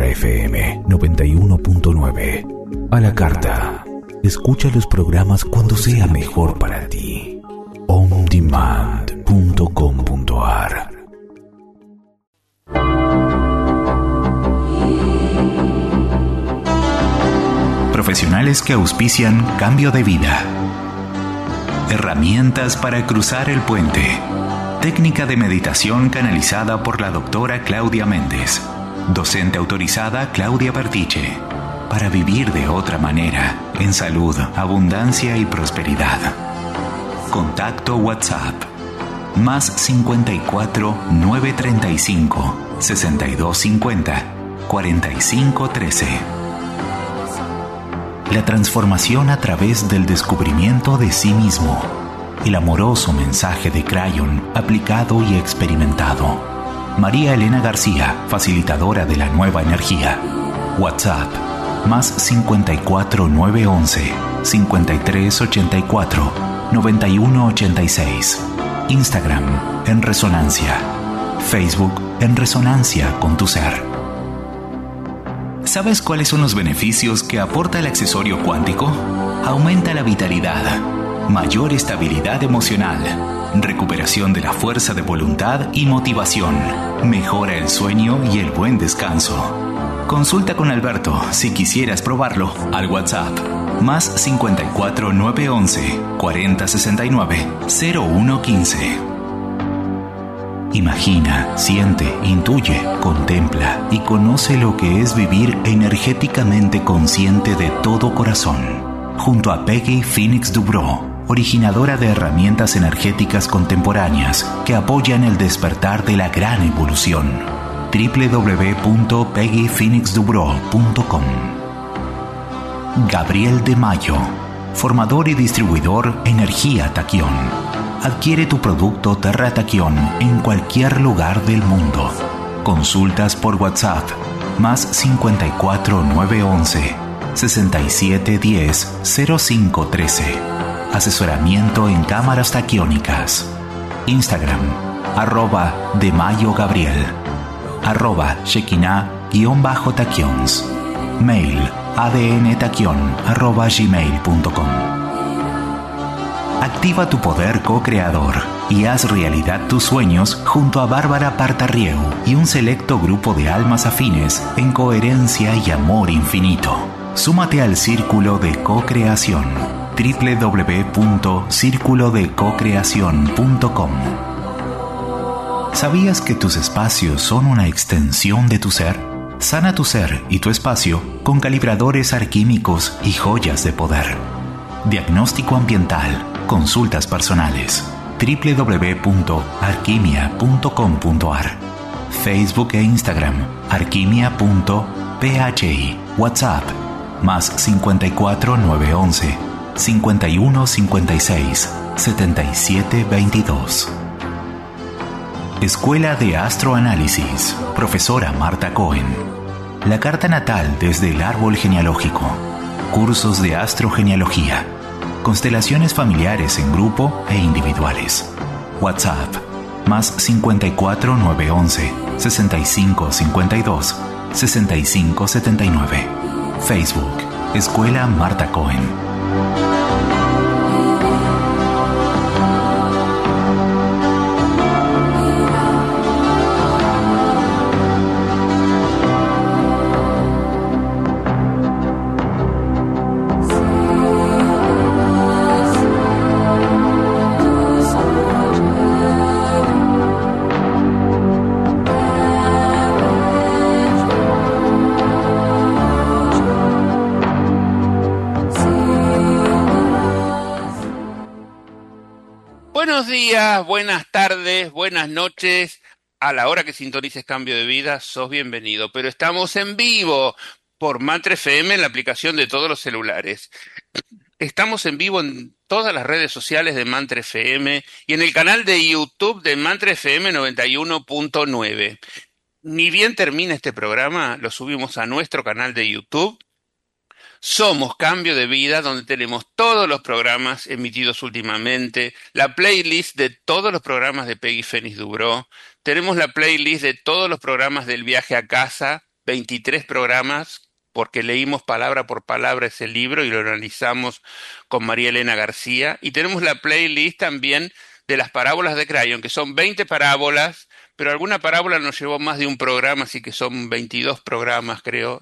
FM 91.9. A la carta. Escucha los programas cuando sea mejor para ti. ondemand.com.ar. Profesionales que auspician Cambio de Vida. Herramientas para cruzar el puente. Técnica de meditación canalizada por la doctora Claudia Méndez. Docente autorizada Claudia Bertiche. Para vivir de otra manera, en salud, abundancia y prosperidad. Contacto WhatsApp. Más 54 935 6250 4513. La transformación a través del descubrimiento de sí mismo. El amoroso mensaje de Crayon aplicado y experimentado. María Elena García, facilitadora de la nueva energía. WhatsApp. Más 54 911 5384 9186. Instagram en Resonancia. Facebook en Resonancia con tu ser. ¿Sabes cuáles son los beneficios que aporta el accesorio cuántico? Aumenta la vitalidad, mayor estabilidad emocional, recuperación de la fuerza de voluntad y motivación, mejora el sueño y el buen descanso. Consulta con Alberto si quisieras probarlo al WhatsApp. Más 54 911 4069 0115. Imagina, siente, intuye, contempla y conoce lo que es vivir energéticamente consciente de todo corazón. Junto a Peggy Phoenix Dubrow, originadora de herramientas energéticas contemporáneas que apoyan el despertar de la gran evolución. www.peggyphoenixdubrow.com. Gabriel de Mayo, formador y distribuidor Energía Taquión. Adquiere tu producto Terra Taquión en cualquier lugar del mundo. Consultas por WhatsApp. Más 54 911 6710 0513. Asesoramiento en cámaras taquiónicas. Instagram, @de Mayo Gabriel, @Shekinah_taquions. Mail, adntaquion@gmail.com. Activa tu poder co-creador y haz realidad tus sueños junto a Bárbara Partarrieu y un selecto grupo de almas afines en coherencia y amor infinito. Súmate al Círculo de Co-Creación. www.circulodecocreacion.com. ¿Sabías que tus espacios son una extensión de tu ser? Sana tu ser y tu espacio con calibradores alquímicos y joyas de poder. Diagnóstico ambiental. Consultas personales. www.arquimia.com.ar. Facebook e Instagram. arquimia.phi. WhatsApp. Más 54 911 51 56 77 22. Escuela de Astroanálisis. Profesora Marta Cohen. La carta natal desde el árbol genealógico. Cursos de astrogenealogía. Constelaciones familiares en grupo e individuales. WhatsApp. Más 54 911 65 52 65 79. Facebook. Escuela Marta Cohen. Buenos días, buenas tardes, buenas noches. A la hora que sintonices Cambio de Vida, sos bienvenido. Pero estamos en vivo por Mantra FM en la aplicación de todos los celulares. Estamos en vivo en todas las redes sociales de Mantra FM y en el canal de YouTube de Mantra FM 91.9. Ni bien termina este programa, lo subimos a nuestro canal de YouTube. Somos Cambio de Vida, donde tenemos todos los programas emitidos últimamente, la playlist de todos los programas de Peggy Phoenix Dubrow, tenemos la playlist de todos los programas del viaje a casa, 23 programas porque leímos palabra por palabra ese libro y lo analizamos con María Elena García. Y tenemos la playlist también de las parábolas de Crayon, que son 20 parábolas, pero alguna parábola nos llevó más de un programa, así que son 22 programas, creo,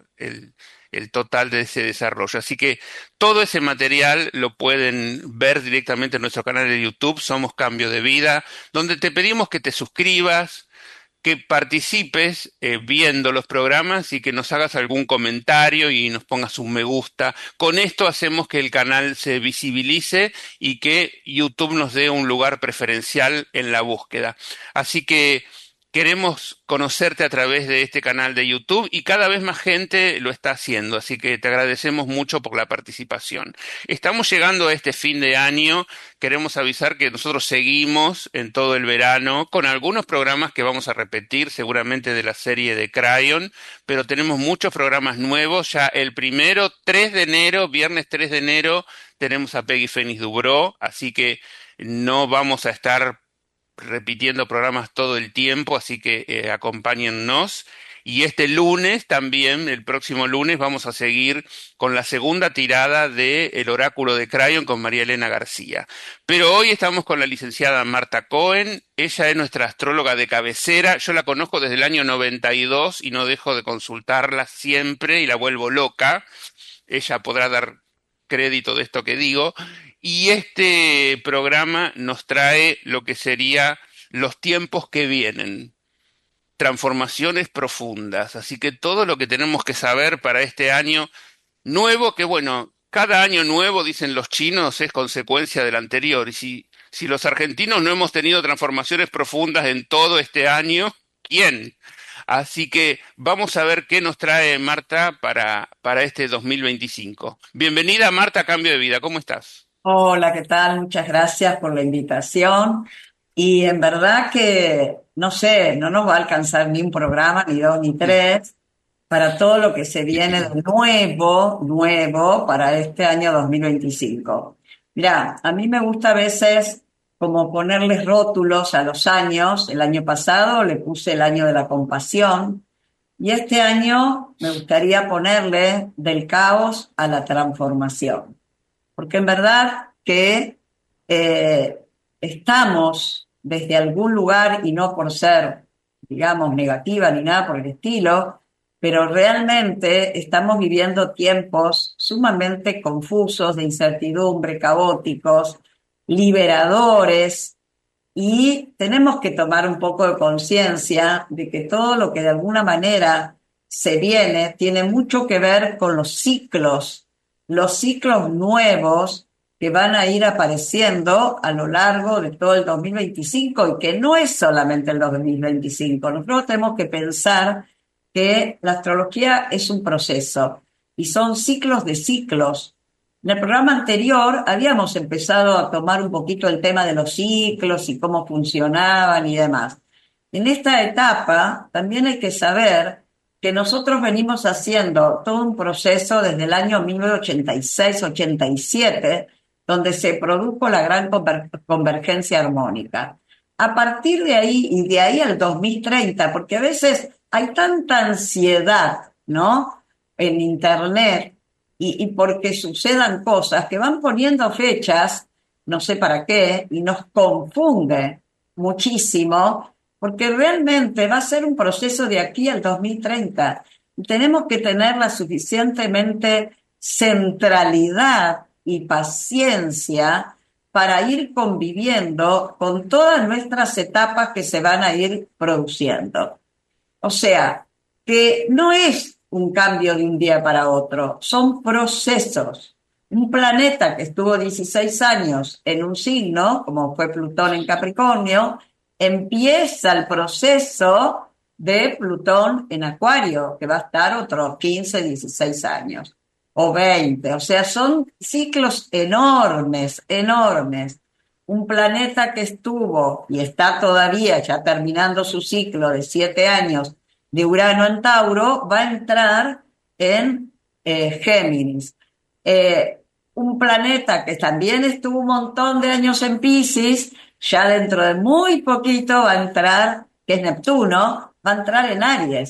el total de ese desarrollo. Así que todo ese material lo pueden ver directamente en nuestro canal de YouTube, Somos Cambio de Vida, donde te pedimos que te suscribas, que participes viendo los programas y que nos hagas algún comentario y nos pongas un me gusta. Con esto hacemos que el canal se visibilice y que YouTube nos dé un lugar preferencial en la búsqueda. Así que queremos conocerte a través de este canal de YouTube y cada vez más gente lo está haciendo, así que te agradecemos mucho por la participación. Estamos llegando a este fin de año, queremos avisar que nosotros seguimos en todo el verano con algunos programas que vamos a repetir seguramente de la serie de Crayon, pero tenemos muchos programas nuevos, ya el primero, 3 de enero, viernes 3 de enero, tenemos a Peggy Fénix Dubró, así que no vamos a estar repitiendo programas todo el tiempo, así que acompáñennos. Y este lunes también, el próximo lunes, vamos a seguir con la segunda tirada de El Oráculo de Crayon con María Elena García. Pero hoy estamos con la licenciada Marta Cohen, ella es nuestra astróloga de cabecera, yo la conozco desde el año 92 y no dejo de consultarla siempre y la vuelvo loca. Ella podrá dar crédito de esto que digo. Y este programa nos trae lo que sería los tiempos que vienen, transformaciones profundas. Así que todo lo que tenemos que saber para este año nuevo, que bueno, cada año nuevo, dicen los chinos, es consecuencia del anterior. Y si los argentinos no hemos tenido transformaciones profundas en todo este año, ¿quién? Así que vamos a ver qué nos trae Marta para este 2025. Bienvenida, Marta, a Cambio de Vida. ¿Cómo estás? Hola, ¿qué tal? Muchas gracias por la invitación. Y en verdad que, no sé, no nos va a alcanzar ni un programa, ni dos, ni tres, para todo lo que se viene de nuevo para este año 2025. Mirá, a mí me gusta a veces como ponerles rótulos a los años. El año pasado le puse el año de la compasión y este año me gustaría ponerle del caos a la transformación. Porque en verdad que estamos desde algún lugar, y no por ser, digamos, negativa ni nada por el estilo, pero realmente estamos viviendo tiempos sumamente confusos, de incertidumbre, caóticos, liberadores, y tenemos que tomar un poco de conciencia de que todo lo que de alguna manera se viene tiene mucho que ver con los ciclos nuevos que van a ir apareciendo a lo largo de todo el 2025 y que no es solamente el 2025. Nosotros tenemos que pensar que la astrología es un proceso y son ciclos de ciclos. En el programa anterior habíamos empezado a tomar un poquito el tema de los ciclos y cómo funcionaban y demás. En esta etapa también hay que saber que nosotros venimos haciendo todo un proceso desde el año 1986-87, donde se produjo la gran convergencia armónica. A partir de ahí, y de ahí al 2030, porque a veces hay tanta ansiedad, ¿no?, en Internet, y porque sucedan cosas que van poniendo fechas, no sé para qué, y nos confunde muchísimo, porque realmente va a ser un proceso de aquí al 2030. Tenemos que tener la suficientemente centralidad y paciencia para ir conviviendo con todas nuestras etapas que se van a ir produciendo. O sea, que no es un cambio de un día para otro, son procesos. Un planeta que estuvo 16 años en un signo, como fue Plutón en Capricornio, empieza el proceso de Plutón en Acuario, que va a estar otros 15, 16 años, o 20. O sea, son ciclos enormes, enormes. Un planeta que estuvo y está todavía ya terminando su ciclo de 7 años de Urano en Tauro, va a entrar en Géminis. Un planeta que también estuvo un montón de años en Piscis, ya dentro de muy poquito va a entrar, que es Neptuno, va a entrar en Aries.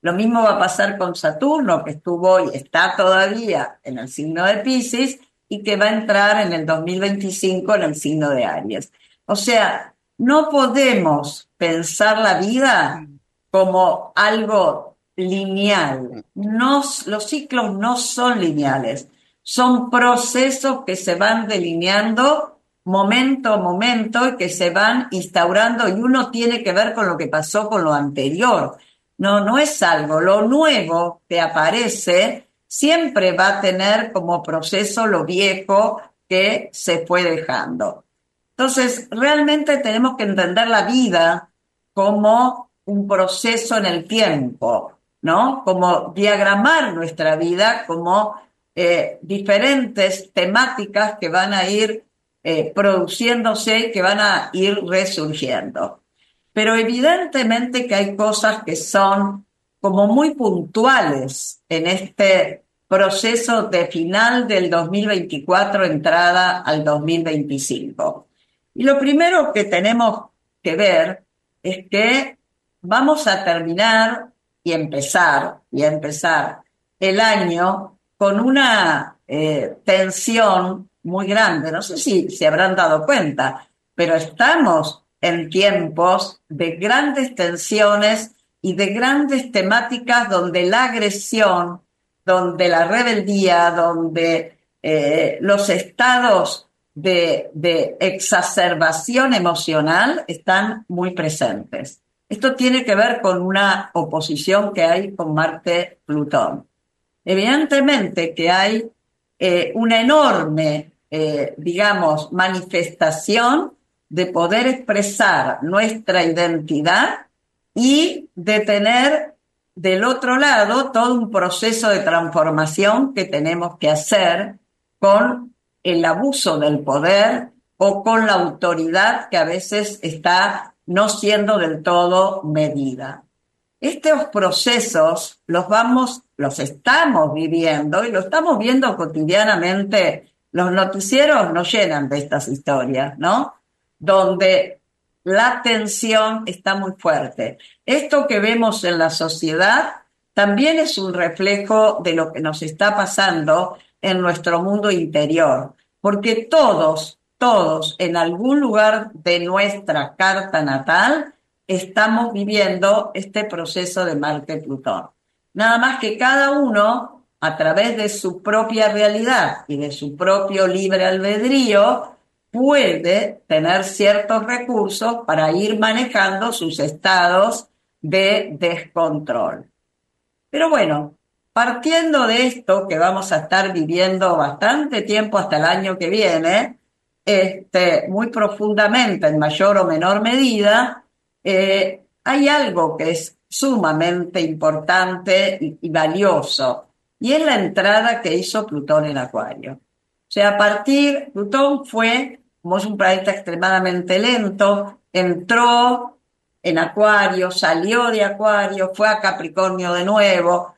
Lo mismo va a pasar con Saturno, que estuvo y está todavía en el signo de Piscis y que va a entrar en el 2025 en el signo de Aries. O sea, no podemos pensar la vida como algo lineal. Los ciclos no son lineales, son procesos que se van delineando momento a momento y que se van instaurando, y uno tiene que ver con lo que pasó con lo anterior. No es algo. Lo nuevo que aparece siempre va a tener como proceso lo viejo que se fue dejando. Entonces, realmente tenemos que entender la vida como un proceso en el tiempo, ¿no? Como diagramar nuestra vida como diferentes temáticas que van a ir produciéndose, que van a ir resurgiendo. Pero evidentemente que hay cosas que son como muy puntuales en este proceso de final del 2024, entrada al 2025. Y lo primero que tenemos que ver es que vamos a terminar y empezar el año con una tensión muy grande. No sé si se habrán dado cuenta, pero estamos en tiempos de grandes tensiones y de grandes temáticas donde la agresión, donde la rebeldía, donde los estados de exacerbación emocional están muy presentes. Esto tiene que ver con una oposición que hay con Marte-Plutón. Evidentemente que hay una enorme, manifestación de poder expresar nuestra identidad y de tener del otro lado todo un proceso de transformación que tenemos que hacer con el abuso del poder o con la autoridad que a veces está no siendo del todo medida. Estos procesos los estamos viviendo y lo estamos viendo cotidianamente. Los noticieros nos llenan de estas historias, ¿no? Donde la tensión está muy fuerte. Esto que vemos en la sociedad también es un reflejo de lo que nos está pasando en nuestro mundo interior, porque todos en algún lugar de nuestra carta natal estamos viviendo este proceso de Marte-Plutón. Nada más que cada uno, a través de su propia realidad y de su propio libre albedrío, puede tener ciertos recursos para ir manejando sus estados de descontrol. Pero bueno, partiendo de esto, que vamos a estar viviendo bastante tiempo hasta el año que viene, muy profundamente, en mayor o menor medida, hay algo que es sumamente importante y valioso, y es la entrada que hizo Plutón en Acuario. O sea, Plutón fue, como es un planeta extremadamente lento, entró en Acuario, salió de Acuario, fue a Capricornio de nuevo,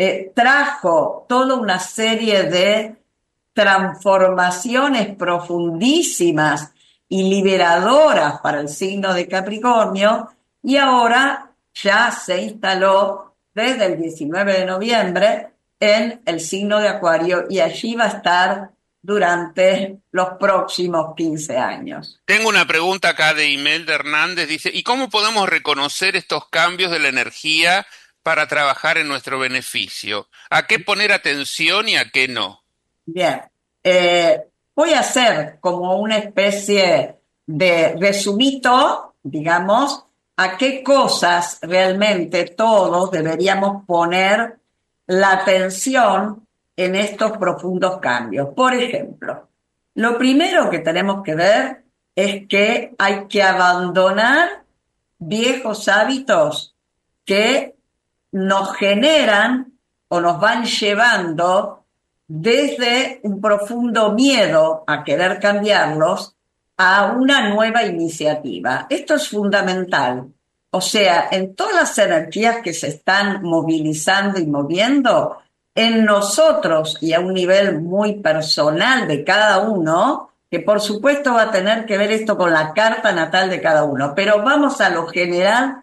trajo toda una serie de transformaciones profundísimas y liberadoras para el signo de Capricornio, y ahora ya se instaló desde el 19 de noviembre en el signo de Acuario y allí va a estar durante los próximos 15 años. Tengo una pregunta acá de Imelda Hernández, dice, ¿y cómo podemos reconocer estos cambios de la energía para trabajar en nuestro beneficio? ¿A qué poner atención y a qué no? Bien, voy a hacer como una especie de resumito, digamos, a qué cosas realmente todos deberíamos poner la atención en estos profundos cambios. Por ejemplo, lo primero que tenemos que ver es que hay que abandonar viejos hábitos que nos generan o nos van llevando desde un profundo miedo a querer cambiarlos a una nueva iniciativa. Esto es fundamental. O sea, en todas las energías que se están movilizando y moviendo, en nosotros y a un nivel muy personal de cada uno, que por supuesto va a tener que ver esto con la carta natal de cada uno, pero vamos a lo general,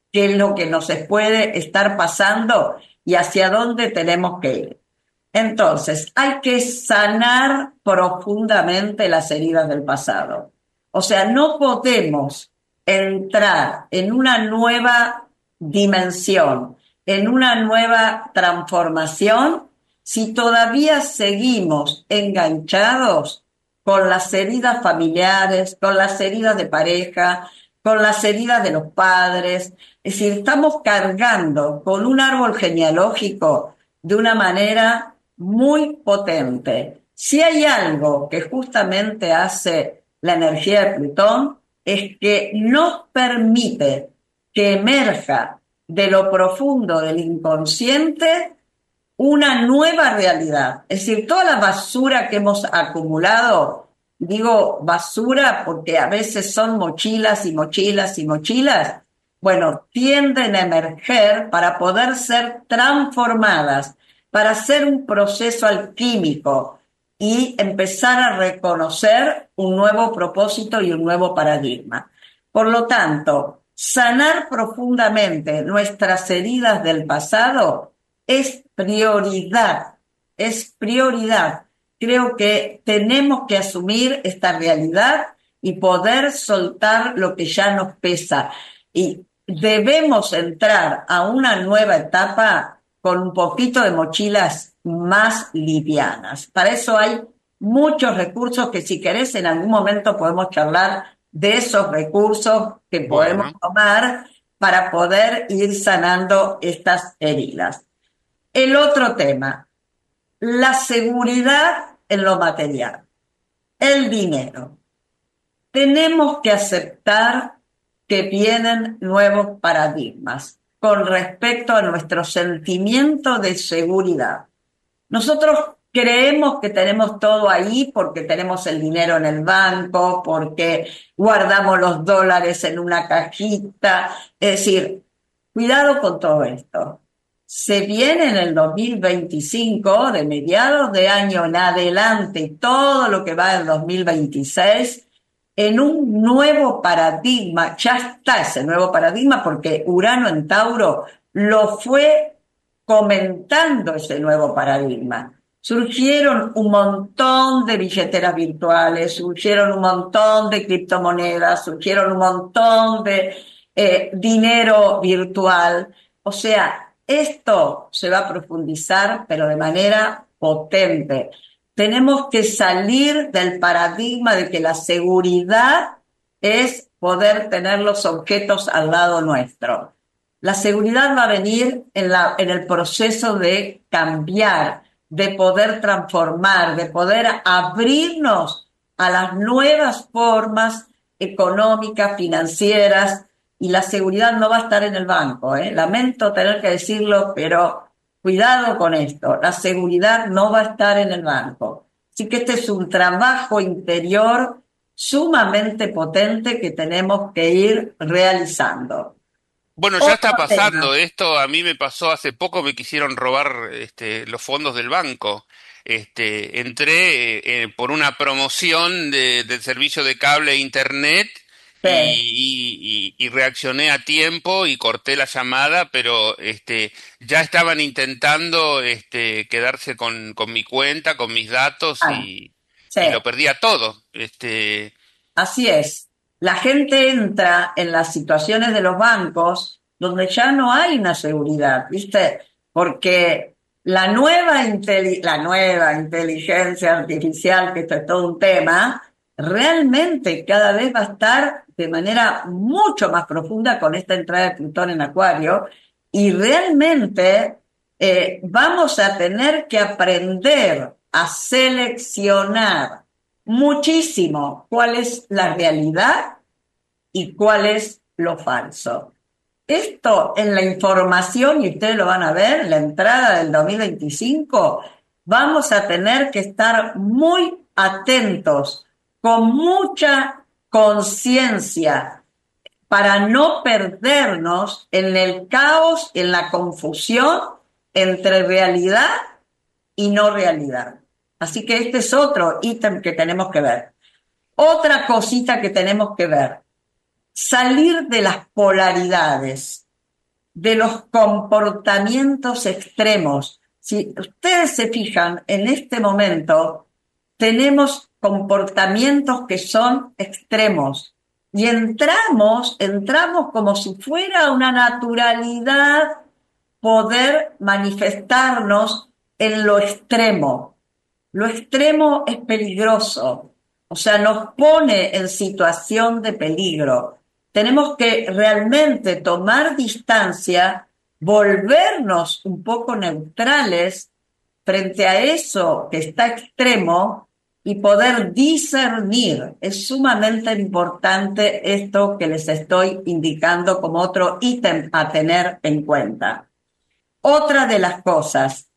qué es lo que nos puede estar pasando y hacia dónde tenemos que ir. Entonces, hay que sanar profundamente las heridas del pasado. O sea, no podemos entrar en una nueva dimensión, en una nueva transformación, si todavía seguimos enganchados con las heridas familiares, con las heridas de pareja, con las heridas de los padres. Es decir, estamos cargando con un árbol genealógico de una manera muy potente. Si hay algo que justamente hace la energía de Plutón, es que nos permite que emerja de lo profundo del inconsciente una nueva realidad. Es decir, toda la basura que hemos acumulado, digo basura porque a veces son mochilas y mochilas y mochilas, bueno, tienden a emerger para poder ser transformadas, para hacer un proceso alquímico y empezar a reconocer un nuevo propósito y un nuevo paradigma. Por lo tanto, sanar profundamente nuestras heridas del pasado es prioridad, es prioridad. Creo que tenemos que asumir esta realidad y poder soltar lo que ya nos pesa. Y debemos entrar a una nueva etapa con un poquito de mochilas más livianas. Para eso hay muchos recursos que si querés en algún momento podemos charlar de esos recursos que podemos tomar para poder ir sanando estas heridas. El otro tema, la seguridad en lo material, el dinero. Tenemos que aceptar que vienen nuevos paradigmas con respecto a nuestro sentimiento de seguridad. Nosotros creemos que tenemos todo ahí porque tenemos el dinero en el banco, porque guardamos los dólares en una cajita. Es decir, cuidado con todo esto. Se viene en el 2025, de mediados de año en adelante, todo lo que va en 2026, en un nuevo paradigma. Ya está ese nuevo paradigma porque Urano en Tauro lo fue comentando, ese nuevo paradigma. Surgieron un montón de billeteras virtuales, surgieron un montón de criptomonedas, surgieron un montón de dinero virtual. O sea, esto se va a profundizar, pero de manera potente. Tenemos que salir del paradigma de que la seguridad es poder tener los objetos al lado nuestro. La seguridad va a venir en el proceso de cambiar, de poder transformar, de poder abrirnos a las nuevas formas económicas, financieras, y la seguridad no va a estar en el banco, ¿eh? Lamento tener que decirlo, pero cuidado con esto, la seguridad no va a estar en el banco. Así que este es un trabajo interior sumamente potente que tenemos que ir realizando. Bueno, ya está pasando esto. A mí me pasó hace poco, me quisieron robar los fondos del banco. Entré por una promoción del servicio de cable e internet y reaccioné a tiempo y corté la llamada, pero ya estaban intentando quedarse con mi cuenta, con mis datos y lo perdía todo. Así es. La gente entra en las situaciones de los bancos donde ya no hay una seguridad, ¿viste? Porque la nueva inteligencia artificial, que esto es todo un tema, realmente cada vez va a estar de manera mucho más profunda con esta entrada de Plutón en Acuario, y realmente vamos a tener que aprender a seleccionar muchísimo cuál es la realidad y cuál es lo falso. Esto en la información, y ustedes lo van a ver, en la entrada del 2025, vamos a tener que estar muy atentos, con mucha conciencia, para no perdernos en el caos, en la confusión entre realidad y no realidad. Así que este es otro ítem que tenemos que ver. Otra cosita que tenemos que ver, salir de las polaridades. de los comportamientos extremos. Si ustedes se fijan, en este momento tenemos comportamientos que son extremos y entramos como si fuera una naturalidad poder manifestarnos en lo extremo. Lo extremo es peligroso, o sea, nos pone en situación de peligro. Tenemos que realmente tomar distancia, volvernos un poco neutrales frente a eso que está extremo y poder discernir. Es sumamente importante esto que les estoy indicando como otro ítem a tener en cuenta. Otra de las cosas,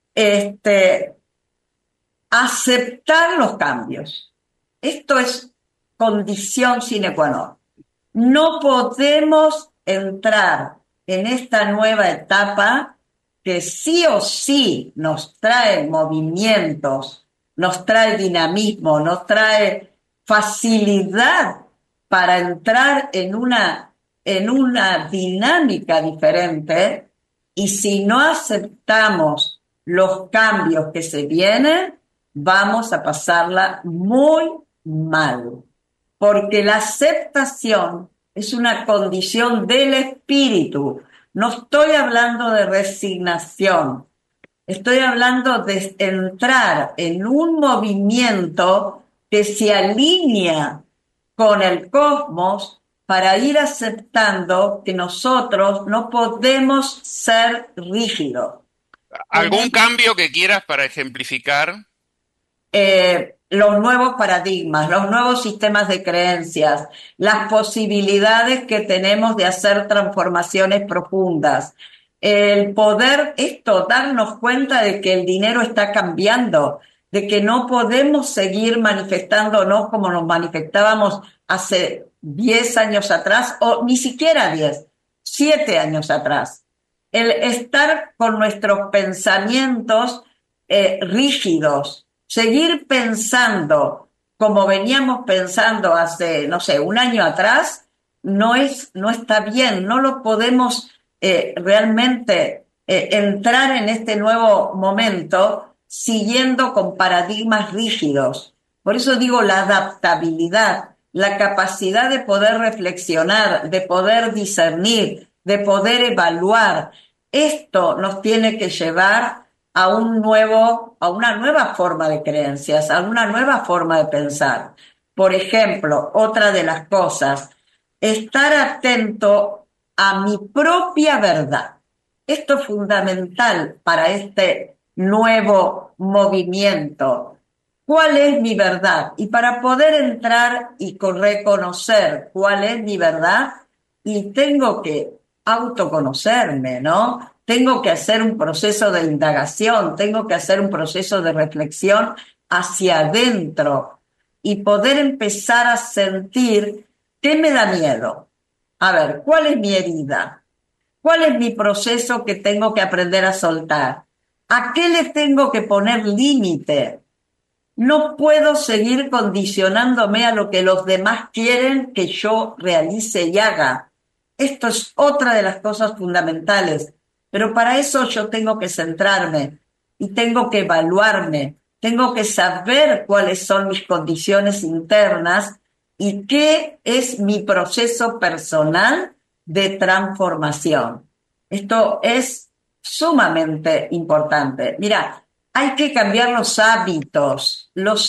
aceptar los cambios. Esto es condición sine qua non. No podemos entrar en esta nueva etapa que sí o sí nos trae movimientos, nos trae dinamismo, nos trae facilidad para entrar en una dinámica diferente, y si no aceptamos los cambios que se vienen, vamos a pasarla muy mal, porque la aceptación es una condición del espíritu. No estoy hablando de resignación, estoy hablando de entrar en un movimiento que se alinea con el cosmos para ir aceptando que nosotros no podemos ser rígidos. ¿Algún cambio que quieras para ejemplificar? Los nuevos paradigmas, los nuevos sistemas de creencias, las posibilidades que tenemos de hacer transformaciones profundas, el poder darnos cuenta de que el dinero está cambiando, de que no podemos seguir manifestándonos como nos manifestábamos hace 10 años atrás, o ni siquiera 10, 7 años atrás. El estar con nuestros pensamientos rígidos, seguir pensando como veníamos pensando hace, no sé, un año atrás, no está bien, no lo podemos realmente entrar en este nuevo momento siguiendo con paradigmas rígidos. Por eso digo la adaptabilidad, la capacidad de poder reflexionar, de poder discernir, de poder evaluar. Esto nos tiene que llevar a una nueva forma de creencias, a una nueva forma de pensar. Por ejemplo, otra de las cosas, estar atento a mi propia verdad. Esto es fundamental para este nuevo movimiento. ¿Cuál es mi verdad? Y para poder entrar y reconocer cuál es mi verdad, y tengo que autoconocerme, ¿no? Tengo que hacer un proceso de indagación, tengo que hacer un proceso de reflexión hacia adentro y poder empezar a sentir qué me da miedo. A ver, ¿cuál es mi herida? ¿Cuál es mi proceso que tengo que aprender a soltar? ¿A qué le tengo que poner límite? No puedo seguir condicionándome a lo que los demás quieren que yo realice y haga. Esto es otra de las cosas fundamentales. Pero para eso yo tengo que centrarme y tengo que evaluarme, tengo que saber cuáles son mis condiciones internas y qué es mi proceso personal de transformación. Esto es sumamente importante. Mira, hay que cambiar los hábitos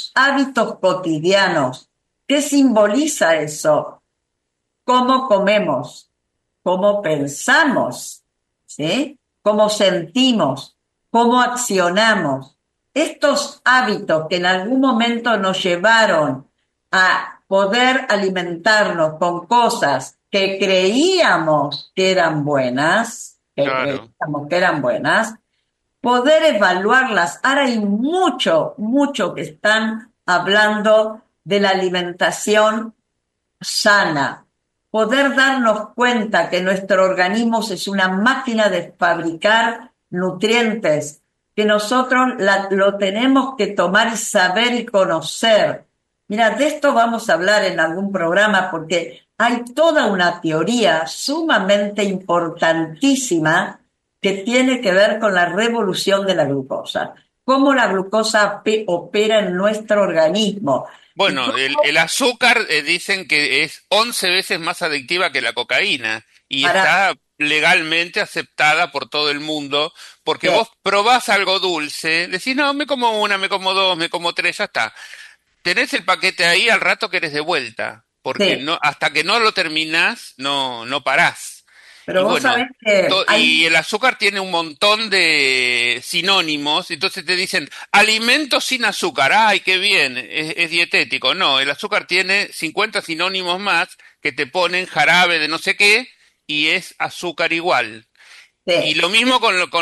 cotidianos. ¿Qué simboliza eso? Cómo comemos, cómo pensamos, ¿sí? Cómo sentimos, cómo accionamos. Estos hábitos que en algún momento nos llevaron a poder alimentarnos con cosas que creíamos que eran buenas, poder evaluarlas. Ahora hay mucho que están hablando de la alimentación sana. Poder darnos cuenta que nuestro organismo es una máquina de fabricar nutrientes, que nosotros lo tenemos que tomar y saber y conocer. Mira, de esto vamos a hablar en algún programa porque hay toda una teoría sumamente importantísima que tiene que ver con la revolución de la glucosa, cómo la glucosa opera en nuestro organismo y Bueno, cómo el azúcar dicen que es 11 veces más adictiva que la cocaína y para... está legalmente aceptada por todo el mundo porque Sí, vos probás algo dulce, decís, no, me como una, me como dos, me como tres, ya está. Tenés el paquete ahí, al rato querés de vuelta, porque sí, no, hasta que no lo terminás, no parás. Y pero vos bueno, sabés que hay... y el azúcar tiene un montón de sinónimos, entonces te dicen alimento sin azúcar, ay, qué bien, es dietético. No, el azúcar tiene 50 sinónimos más que te ponen jarabe de no sé qué y es azúcar igual. Y Sí. lo mismo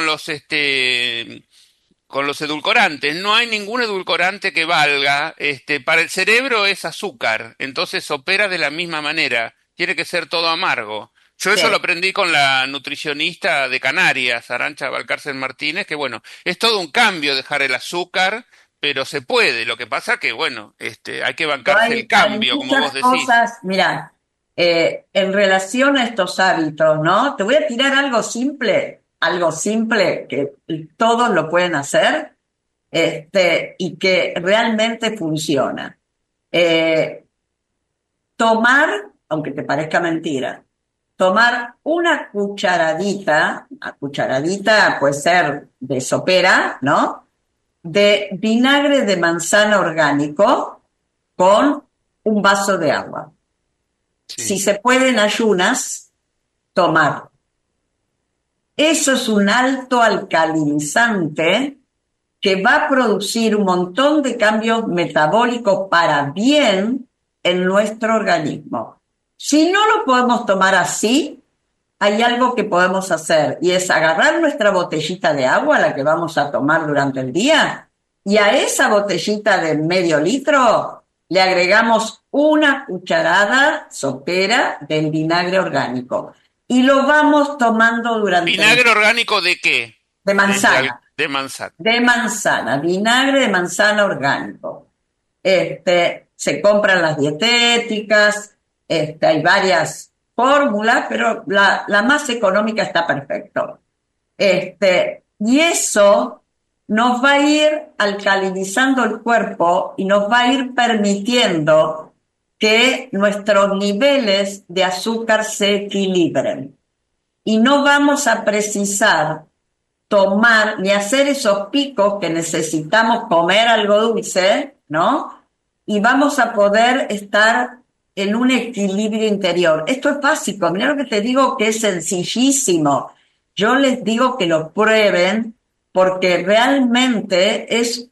con los edulcorantes. No hay ningún edulcorante que valga. Para el cerebro es azúcar, entonces opera de la misma manera. Tiene que ser todo amargo. Yo eso lo Sí. aprendí con la nutricionista de Canarias, Arantxa Valcárcel Martínez, que bueno, es todo un cambio dejar el azúcar, pero se puede. Lo que pasa que, bueno, hay que bancarse el Hay cambio, como vos muchas decís. cosas, mira, en relación a estos hábitos, ¿no? Te voy a tirar algo simple que todos lo pueden hacer, y que realmente funciona. Eh, Tomar, aunque te parezca mentira, tomar una cucharadita puede ser de sopera, ¿no? De vinagre de manzana orgánico con un vaso de agua. Si Sí. se puede en ayunas, tomar. Eso es un alto alcalinizante que va a producir un montón de cambios metabólicos para bien en nuestro organismo. Si no lo podemos tomar así, hay algo que podemos hacer y es agarrar nuestra botellita de agua, la que vamos a tomar durante el día, y a esa botellita de medio litro le agregamos una cucharada sopera del vinagre orgánico y lo vamos tomando durante el ¿Vinagre orgánico de qué? de manzana, De manzana. vinagre de manzana orgánico. Se compran las dietéticas, hay varias fórmulas, pero la más económica está perfecto. Y eso nos va a ir alcalinizando el cuerpo y nos va a ir permitiendo que nuestros niveles de azúcar se equilibren. Y no vamos a precisar tomar ni hacer esos picos que necesitamos comer algo dulce, ¿no? Y vamos a poder estar en un equilibrio interior. Esto es básico, mira lo que te digo que es sencillísimo. Yo les digo que lo prueben porque realmente es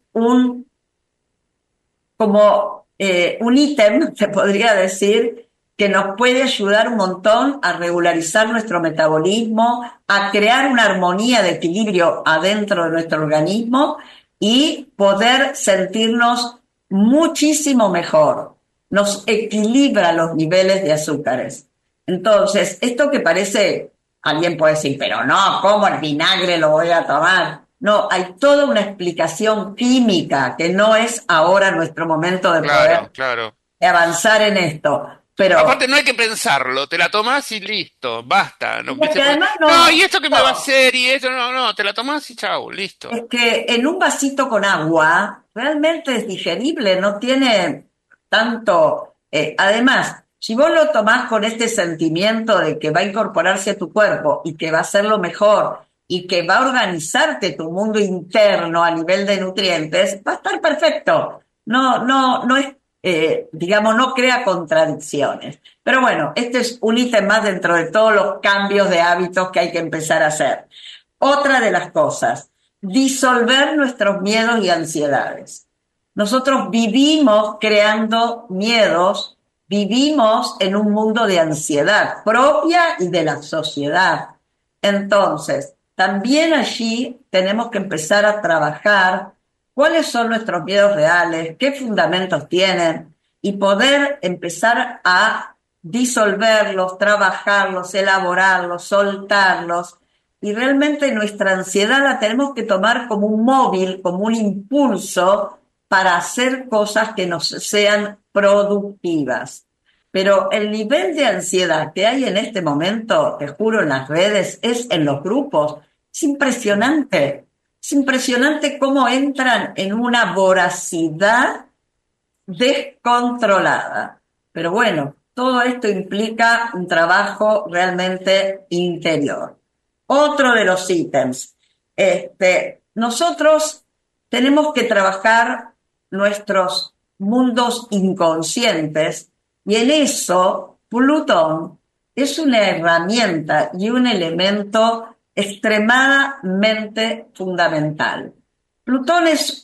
un ítem, te podría decir, que nos puede ayudar un montón a regularizar nuestro metabolismo, a crear una armonía de equilibrio adentro de nuestro organismo y poder sentirnos muchísimo mejor. Nos equilibra los niveles de azúcares. Entonces, esto que parece, alguien puede decir, pero no, ¿cómo el vinagre lo voy a tomar? No, hay toda una explicación química que no es ahora nuestro momento de poder Claro, claro. avanzar en esto. Pero Aparte no hay que pensarlo, te la tomás y listo, basta. No, es ¿viste? que además No, ¿y esto qué me va a no, hacer? Y eso, no, te la tomás y chau, listo. es que en un vasito con agua realmente es digerible, no tiene tanto. Además, si vos lo tomás con este sentimiento de que va a incorporarse a tu cuerpo y que va a ser lo mejor y que va a organizarte tu mundo interno a nivel de nutrientes, va a estar perfecto. No es, digamos, no crea contradicciones. Pero bueno, este es un ítem más dentro de todos los cambios de hábitos que hay que empezar a hacer. Otra de las cosas, disolver nuestros miedos y ansiedades. Nosotros vivimos creando miedos, vivimos en un mundo de ansiedad propia y de la sociedad. Entonces, también allí tenemos que empezar a trabajar cuáles son nuestros miedos reales, qué fundamentos tienen y poder empezar a disolverlos, trabajarlos, elaborarlos, soltarlos. Y realmente nuestra ansiedad la tenemos que tomar como un móvil, como un impulso para hacer cosas que nos sean productivas. Pero el nivel de ansiedad que hay en este momento, te juro, en las redes, es en los grupos, es impresionante. Es impresionante cómo entran en una voracidad descontrolada. Pero bueno, todo esto implica un trabajo realmente interior. Otro de los ítems. Nosotros tenemos que trabajar nuestros mundos inconscientes y en eso Plutón es una herramienta y un elemento extremadamente fundamental. Plutón es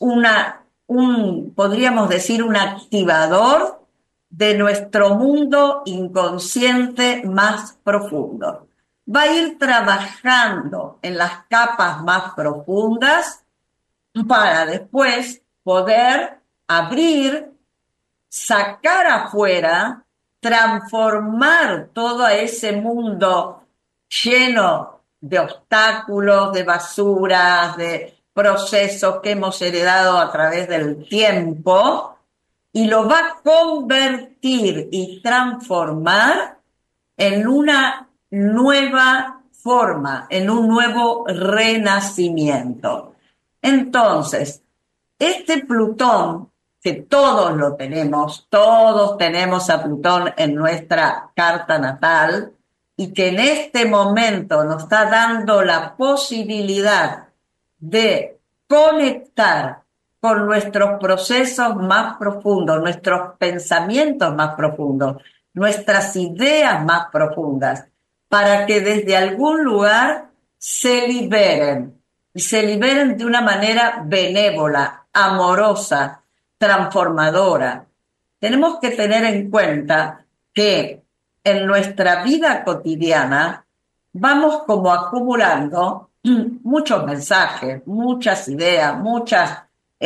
podríamos decir, un activador de nuestro mundo inconsciente más profundo. Va a ir trabajando en las capas más profundas para después poder abrir, sacar afuera, transformar todo ese mundo lleno de obstáculos, de basuras, de procesos que hemos heredado a través del tiempo, y lo va a convertir y transformar en una nueva forma, en un nuevo renacimiento. Entonces, este Plutón, que todos lo tenemos, todos tenemos a Plutón en nuestra carta natal, y que en este momento nos está dando la posibilidad de conectar con nuestros procesos más profundos, nuestros pensamientos más profundos, nuestras ideas más profundas, para que desde algún lugar se liberen de una manera benévola, amorosa, transformadora. Tenemos que tener en cuenta que en nuestra vida cotidiana vamos como acumulando muchos mensajes, muchas ideas, muchas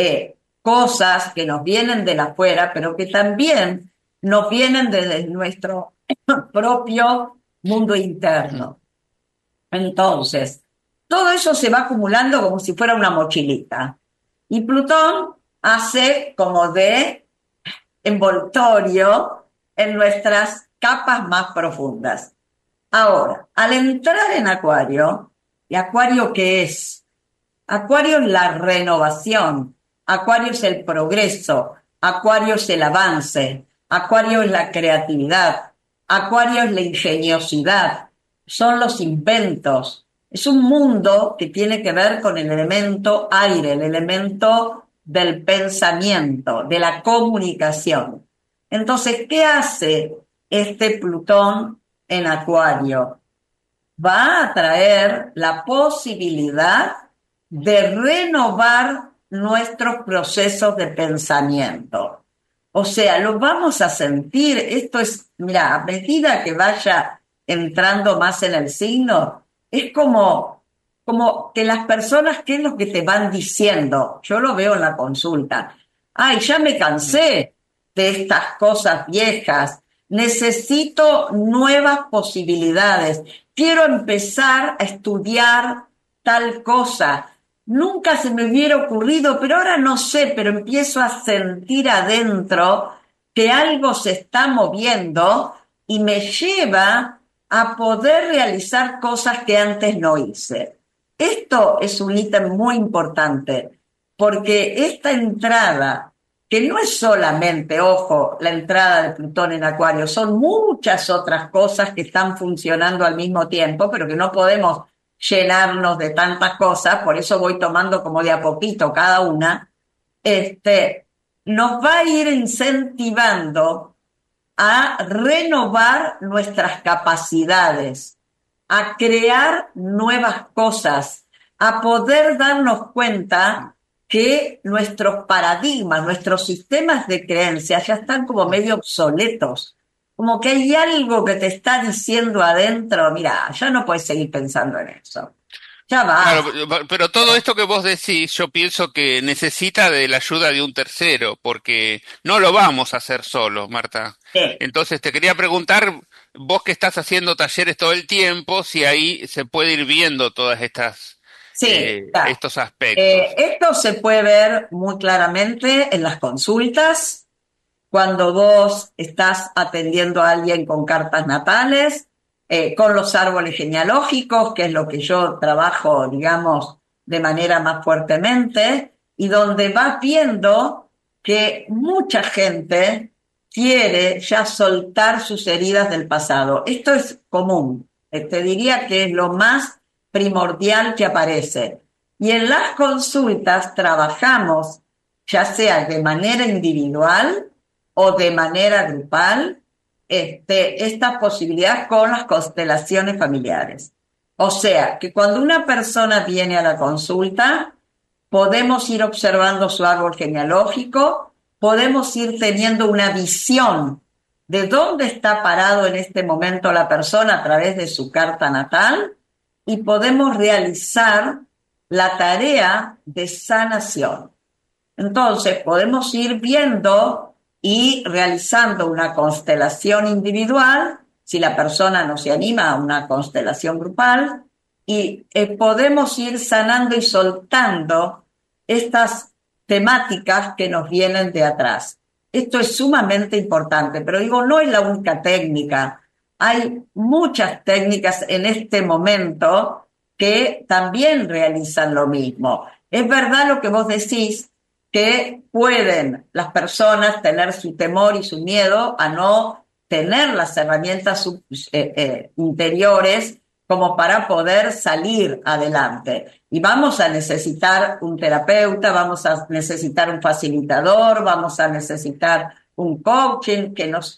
cosas que nos vienen de afuera, pero que también nos vienen desde nuestro propio mundo interno. Entonces, todo eso se va acumulando como si fuera una mochilita. Y Plutón hace como de envoltorio en nuestras capas más profundas. Ahora, al entrar en Acuario, ¿y Acuario qué es? Acuario es la renovación, Acuario es el progreso, Acuario es el avance, Acuario es la creatividad, Acuario es la ingeniosidad, son los inventos. Es un mundo que tiene que ver con el elemento aire, el elemento del pensamiento, de la comunicación. Entonces, ¿qué hace este Plutón en Acuario? Va a traer la posibilidad de renovar nuestros procesos de pensamiento. O sea, lo vamos a sentir, esto es, mira, a medida que vaya entrando más en el signo, es como que las personas, ¿qué es lo que te van diciendo? Yo lo veo en la consulta. Ay, ya me cansé de estas cosas viejas, necesito nuevas posibilidades, quiero empezar a estudiar tal cosa. Nunca se me hubiera ocurrido, pero ahora no sé, pero empiezo a sentir adentro que algo se está moviendo y me lleva a poder realizar cosas que antes no hice. Esto es un ítem muy importante, porque esta entrada, que no es solamente, ojo, la entrada de Plutón en Acuario, son muchas otras cosas que están funcionando al mismo tiempo, pero que no podemos llenarnos de tantas cosas, por eso voy tomando como de a poquito cada una, nos va a ir incentivando a renovar nuestras capacidades, a crear nuevas cosas, a poder darnos cuenta que nuestros paradigmas, nuestros sistemas de creencias ya están como medio obsoletos. Como que hay algo que te está diciendo adentro, mira, ya no puedes seguir pensando en eso. Ya va. Claro, pero todo esto que vos decís, yo pienso que necesita de la ayuda de un tercero, porque no lo vamos a hacer solo, Marta. Sí. Entonces te quería preguntar, vos que estás haciendo talleres todo el tiempo, si ahí se puede ir viendo todas estas Sí, claro. estos aspectos. Esto se puede ver muy claramente en las consultas, cuando vos estás atendiendo a alguien con cartas natales, con los árboles genealógicos, que es lo que yo trabajo, digamos, de manera más fuertemente, y donde vas viendo que mucha gente quiere ya soltar sus heridas del pasado. Esto es común, te diría que es lo más primordial que aparece. Y en las consultas trabajamos, ya sea de manera individual o de manera grupal, esta posibilidad con las constelaciones familiares. O sea, que cuando una persona viene a la consulta, podemos ir observando su árbol genealógico, podemos ir teniendo una visión de dónde está parado en este momento la persona a través de su carta natal y podemos realizar la tarea de sanación. Entonces, podemos ir viendo y realizando una constelación individual, si la persona no se anima a una constelación grupal, y podemos ir sanando y soltando estas temáticas que nos vienen de atrás. Esto es sumamente importante, pero digo, no es la única técnica. Hay muchas técnicas en este momento que también realizan lo mismo. Es verdad lo que vos decís, que pueden las personas tener su temor y su miedo a no tener las herramientas interiores como para poder salir adelante. Y vamos a necesitar un terapeuta, vamos a necesitar un facilitador, vamos a necesitar un coaching que nos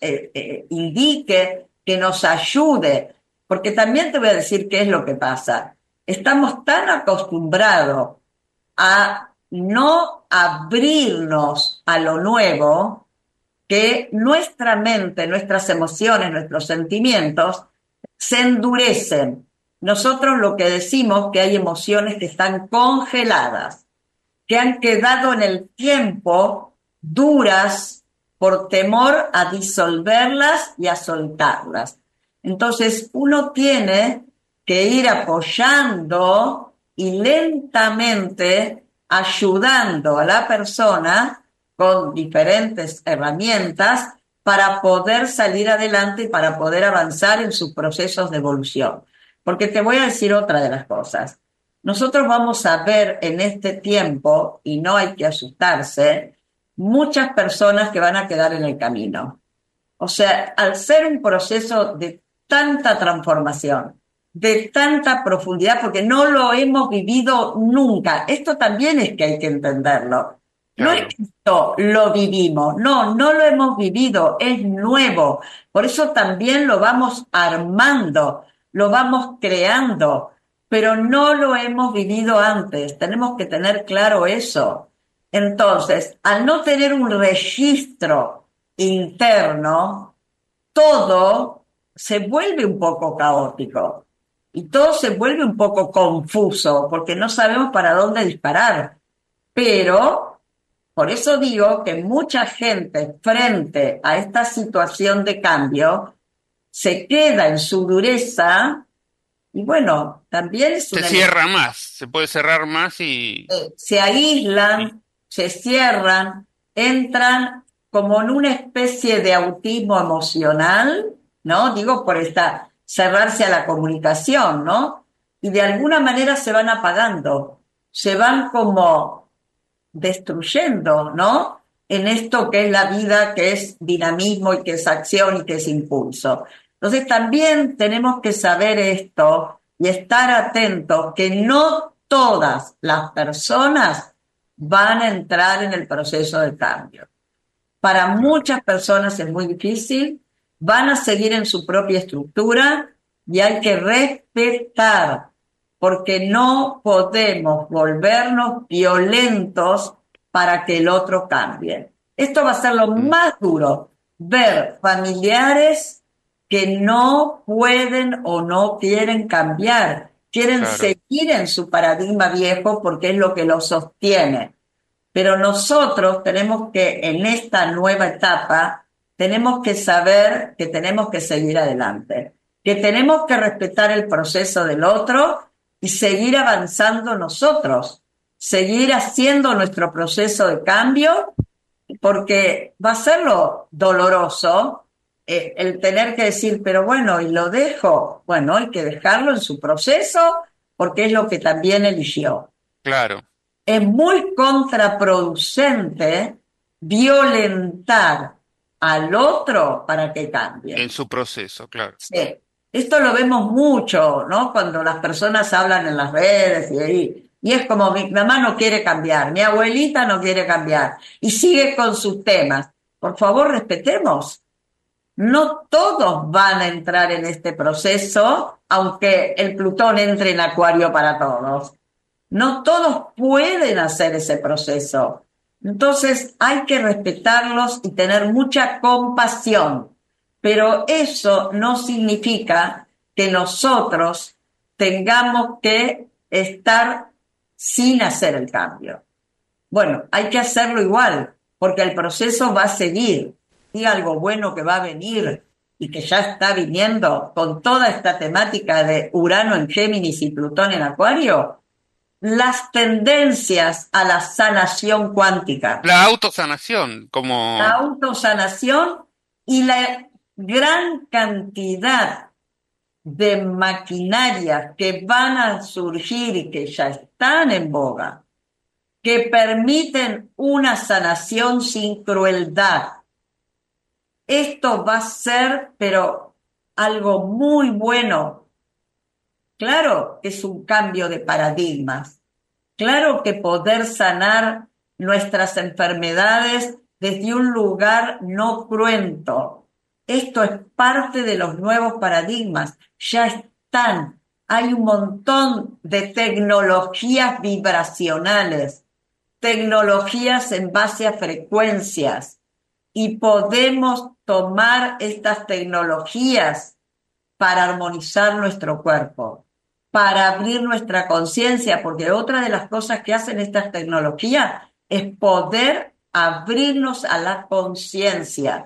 indique, que nos ayude. Porque también te voy a decir qué es lo que pasa. Estamos tan acostumbrados a no abrirnos a lo nuevo que nuestra mente, nuestras emociones, nuestros sentimientos se endurecen. Nosotros lo que decimos que hay emociones que están congeladas, que han quedado en el tiempo duras por temor a disolverlas y a soltarlas. Entonces uno tiene que ir apoyando y lentamente ayudando a la persona con diferentes herramientas para poder salir adelante y para poder avanzar en sus procesos de evolución. Porque te voy a decir otra de las cosas. Nosotros vamos a ver en este tiempo, y no hay que asustarse, muchas personas que van a quedar en el camino. O sea, al ser un proceso de tanta transformación, de tanta profundidad, porque no lo hemos vivido nunca. Esto también es que hay que entenderlo. No es que esto lo vivimos, no lo hemos vivido, es nuevo. Por eso también lo vamos armando, lo vamos creando, pero no lo hemos vivido antes. Tenemos que tener claro eso. Entonces, al no tener un registro interno, todo se vuelve un poco caótico. Y todo se vuelve un poco confuso porque no sabemos para dónde disparar. Pero, por eso digo que mucha gente frente a esta situación de cambio se queda en su dureza y bueno, también es Se cierra más, se puede cerrar más y... se aíslan, se cierran, entran como en una especie de autismo emocional, ¿no? Digo, por cerrarse a la comunicación, ¿no? Y de alguna manera se van apagando, se van como destruyendo, ¿no? En esto que es la vida, que es dinamismo y que es acción y que es impulso. Entonces también tenemos que saber esto y estar atentos que no todas las personas van a entrar en el proceso de cambio. Para muchas personas es muy difícil, van a seguir en su propia estructura y hay que respetar, porque no podemos volvernos violentos para que el otro cambie. Esto va a ser lo más duro, ver familiares que no pueden o no quieren cambiar, quieren seguir en su paradigma viejo porque es lo que los sostiene. Pero nosotros tenemos que, en esta nueva etapa, tenemos que saber que tenemos que seguir adelante, que tenemos que respetar el proceso del otro y seguir avanzando nosotros, seguir haciendo nuestro proceso de cambio, porque va a ser lo doloroso el tener que decir, pero bueno, y lo dejo. Bueno, hay que dejarlo en su proceso porque es lo que también eligió. Claro, Es muy contraproducente violentar al otro para que cambie. en su proceso, claro. Sí. Esto lo vemos mucho, ¿no? Cuando las personas hablan en las redes y es como mi mamá no quiere cambiar, mi abuelita no quiere cambiar y sigue con sus temas. Por favor, respetemos. No todos van a entrar en este proceso, aunque el Plutón entre en Acuario para todos. No todos pueden hacer ese proceso. Entonces hay que respetarlos y tener mucha compasión. Pero eso no significa que nosotros tengamos que estar sin hacer el cambio. Bueno, hay que hacerlo igual, porque el proceso va a seguir. Y algo bueno que va a venir y que ya está viniendo con toda esta temática de Urano en Géminis y Plutón en Acuario, las tendencias a la sanación cuántica, La autosanación, como... la autosanación y la gran cantidad de maquinarias que van a surgir y que ya están en boga, que permiten una sanación sin crueldad. Esto va a ser, pero algo muy bueno. Claro que es un cambio de paradigmas. Claro que poder sanar nuestras enfermedades desde un lugar no cruento. Esto es parte de los nuevos paradigmas. Ya están. Hay un montón de tecnologías vibracionales, tecnologías en base a frecuencias, y podemos tomar estas tecnologías para armonizar nuestro cuerpo, para abrir nuestra conciencia, porque otra de las cosas que hacen estas tecnologías es poder abrirnos a la conciencia.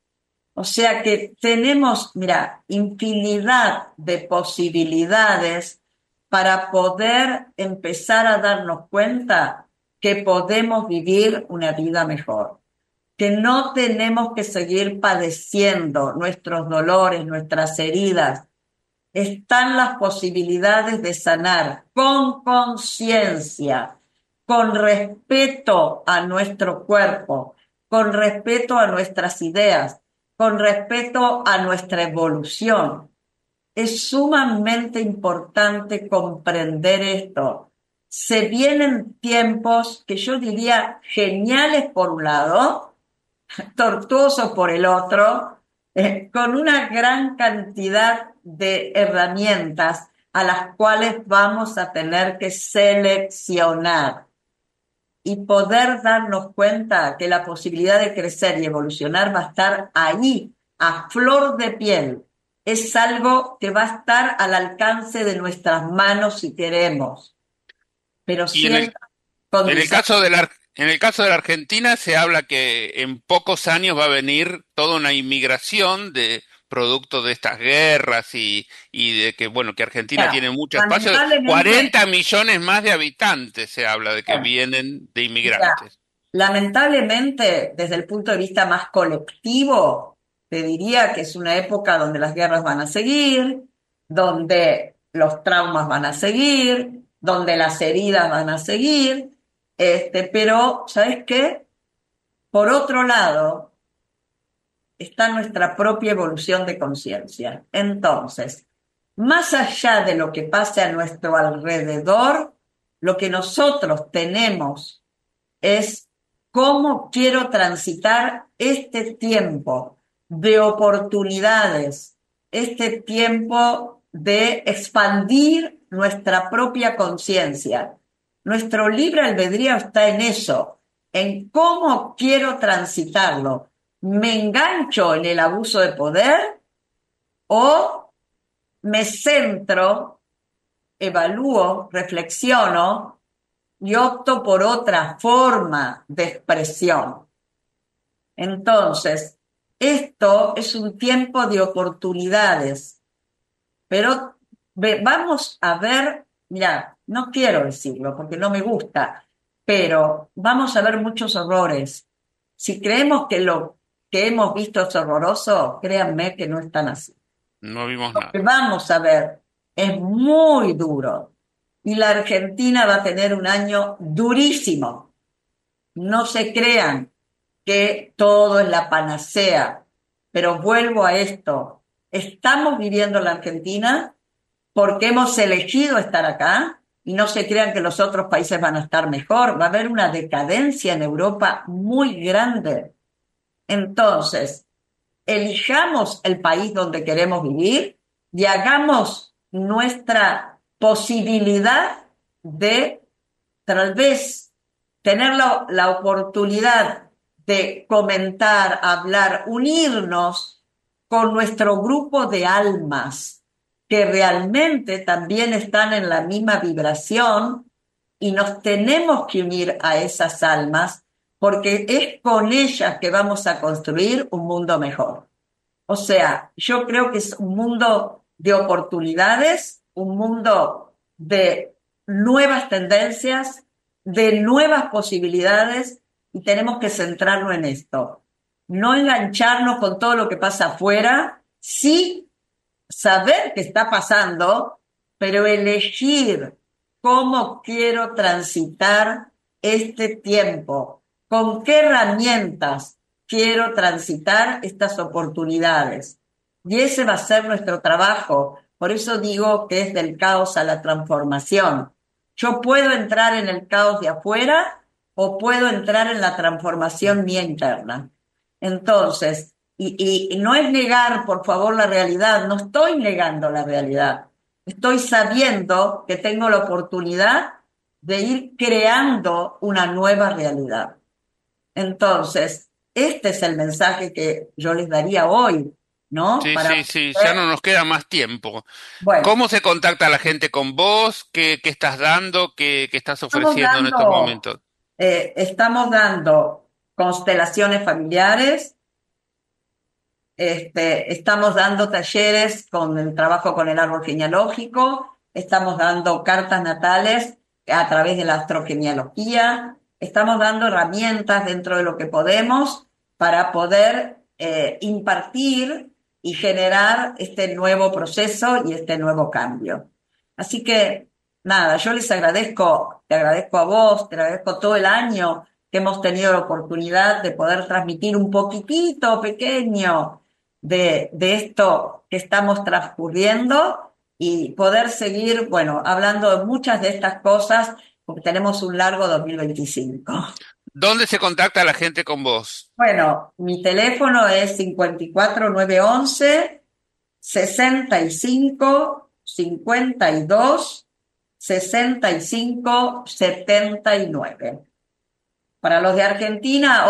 O sea que tenemos, mira, infinidad de posibilidades para poder empezar a darnos cuenta que podemos vivir una vida mejor, que no tenemos que seguir padeciendo nuestros dolores, nuestras heridas. Están las posibilidades de sanar con conciencia, con respeto a nuestro cuerpo, con respeto a nuestras ideas, con respeto a nuestra evolución. Es sumamente importante comprender esto. Se vienen tiempos que yo diría geniales por un lado, tortuosos por el otro, con una gran cantidad de herramientas a las cuales vamos a tener que seleccionar y poder darnos cuenta que la posibilidad de crecer y evolucionar va a estar ahí, a flor de piel. Es algo que va a estar al alcance de nuestras manos si queremos, pero Y en el, siempre con en el caso de en el caso de la Argentina se habla que en pocos años va a venir toda una inmigración de producto de estas guerras y de que, bueno, que Argentina disciplina. tiene mucho espacio. Lamentablemente, 40 millones más de habitantes se habla de que vienen de mira, inmigrantes. lamentablemente, desde el punto de vista más colectivo, te diría que es una época donde las guerras van a seguir, donde los traumas van a seguir, donde las heridas van a seguir, pero, ¿sabes qué? Por otro lado, está nuestra propia evolución de conciencia. Entonces, más allá de lo que pase a nuestro alrededor, lo que nosotros tenemos es cómo quiero transitar este tiempo de oportunidades, este tiempo de expandir nuestra propia conciencia. Nuestro libre albedrío está en eso, en cómo quiero transitarlo. ¿Me engancho en el abuso de poder o me centro, evalúo, reflexiono y opto por otra forma de expresión? Entonces, esto es un tiempo de oportunidades, pero vamos a ver mira, no quiero decirlo porque no me gusta, pero vamos a ver muchos horrores. Si creemos que lo que hemos visto es horroroso, créanme que no están así. No vimos Lo que nada. vamos a ver es muy duro y la Argentina va a tener un año durísimo. No se crean que todo es la panacea, pero vuelvo a esto. Estamos viviendo en la Argentina porque hemos elegido estar acá y no se crean que los otros países van a estar mejor. Va a haber una decadencia en Europa muy grande. Entonces, elijamos el país donde queremos vivir y hagamos nuestra posibilidad de tal vez tener la oportunidad de comentar, hablar, unirnos con nuestro grupo de almas que realmente también están en la misma vibración y nos tenemos que unir a esas almas porque es con ellas que vamos a construir un mundo mejor. O sea, yo creo que es un mundo de oportunidades, un mundo de nuevas tendencias, de nuevas posibilidades y tenemos que centrarnos en esto. No engancharnos con todo lo que pasa afuera, sí saber qué está pasando, pero elegir cómo quiero transitar este tiempo, con qué herramientas quiero transitar estas oportunidades. Y ese va a ser nuestro trabajo. Por eso digo que es del caos a la transformación. Yo puedo entrar en el caos de afuera o puedo entrar en la transformación mía interna. Entonces, y no es negar, por favor, la realidad, no estoy negando la realidad. Estoy sabiendo que tengo la oportunidad de ir creando una nueva realidad. Entonces, este es el mensaje que yo les daría hoy, ¿no? Sí, Para sí, sí, ya poder, no nos queda más tiempo. bueno, ¿Cómo se contacta la gente con vos? ¿Qué estás dando? ¿Qué estás estamos ofreciendo en estos dando, momentos? estamos dando constelaciones familiares. Estamos dando talleres con el trabajo con el árbol genealógico, estamos dando cartas natales a través de la astrogenealogía, estamos dando herramientas dentro de lo que podemos para poder impartir y generar este nuevo proceso y este nuevo cambio. Así que, nada, yo les agradezco, te agradezco a vos, te agradezco todo el año que hemos tenido la oportunidad de poder transmitir un poquitito pequeño de esto que estamos transcurriendo y poder seguir, bueno, hablando de muchas de estas cosas porque tenemos un largo 2025. ¿Dónde se contacta la gente con vos? Bueno, mi teléfono es 54911 65 52 65 79. Para los de Argentina,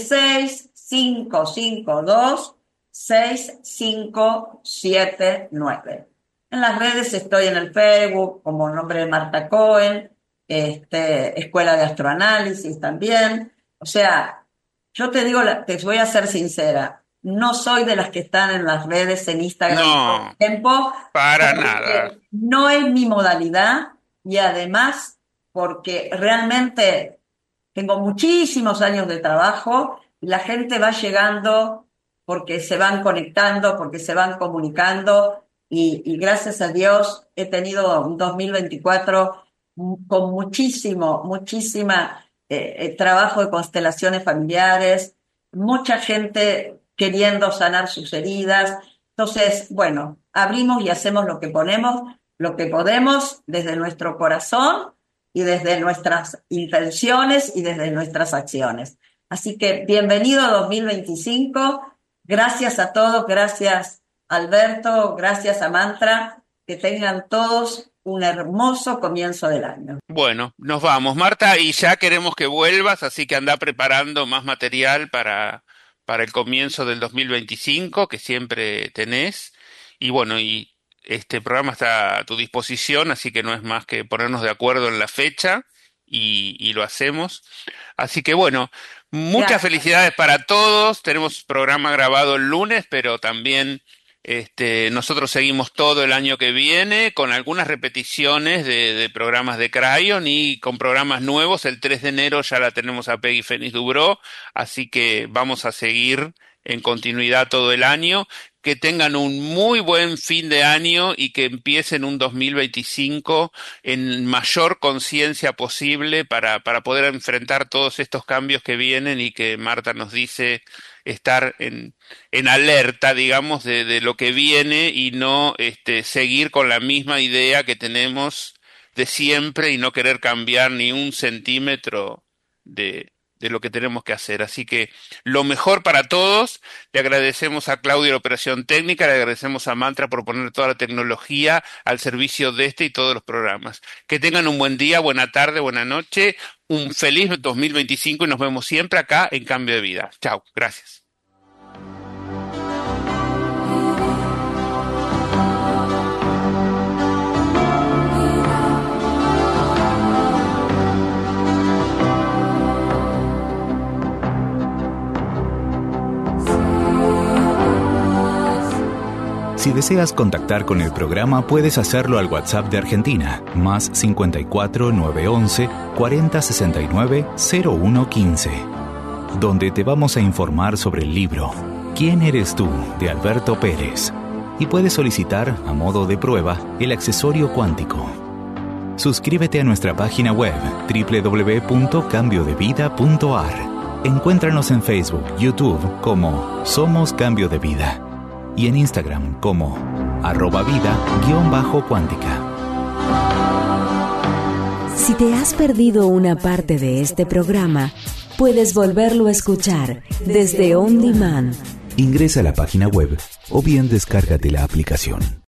1165526579. En las redes estoy en el Facebook como nombre de Marta Cohen, Escuela de Astroanálisis también. O sea, yo te digo, te voy a ser sincera, no soy de las que están en las redes, en Instagram todo No, el tiempo, para nada. porque no es mi modalidad y además porque realmente tengo muchísimos años de trabajo y la gente va llegando porque se van conectando, porque se van comunicando y gracias a Dios he tenido un 2024 con muchísima trabajo de constelaciones familiares, mucha gente queriendo sanar sus heridas. Entonces, bueno, abrimos y hacemos lo que ponemos, lo que podemos desde nuestro corazón y desde nuestras intenciones y desde nuestras acciones. Así que bienvenido a 2025. Gracias a todos, gracias Alberto, gracias a Mantra. Que tengan todos un hermoso comienzo del año. Bueno, nos vamos, Marta, y ya queremos que vuelvas, así que anda preparando más material para el comienzo del 2025, que siempre tenés. Y bueno, y este programa está a tu disposición, así que no es más que ponernos de acuerdo en la fecha y lo hacemos. Así que bueno, muchas Gracias. felicidades para todos. Tenemos programa grabado el lunes, pero también Nosotros seguimos todo el año que viene con algunas repeticiones de programas de Cryon y con programas nuevos. El 3 de enero ya la tenemos a Peggy Fénix Dubró, así que vamos a seguir en continuidad todo el año. Que tengan un muy buen fin de año y que empiecen un 2025 en mayor conciencia posible para poder enfrentar todos estos cambios que vienen y que Marta nos dice estar en alerta, digamos, de lo que viene y no seguir con la misma idea que tenemos de siempre y no querer cambiar ni un centímetro de lo que tenemos que hacer. Así que lo mejor para todos. Le agradecemos a Claudia la operación técnica, le agradecemos a Mantra por poner toda la tecnología al servicio de y todos los programas. Que tengan un buen día, buena tarde, buena noche, un feliz 2025 y nos vemos siempre acá en Cambio de Vida. Chao, gracias. Si deseas contactar con el programa, puedes hacerlo al WhatsApp de Argentina, más 54 911 40 69 0115, donde te vamos a informar sobre el libro ¿Quién eres tú?, de Alberto Pérez, y puedes solicitar, a modo de prueba, el accesorio cuántico. Suscríbete a nuestra página web www.cambiodevida.ar. Encuéntranos en Facebook, YouTube como Somos Cambio de Vida y en Instagram como @vida_cuántica. Si te has perdido una parte de este programa, puedes volverlo a escuchar desde On Demand. Ingresa a la página web o bien descárgate la aplicación.